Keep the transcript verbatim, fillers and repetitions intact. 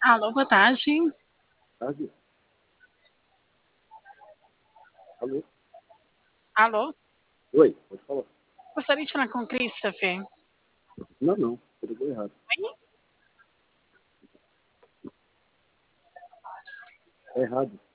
Alô, boa tarde. Tarde. Alô? Alô? Oi, pode falar. Gostaria de falar com o Christopher. Não, não, você ligou errado. Oi? É errado.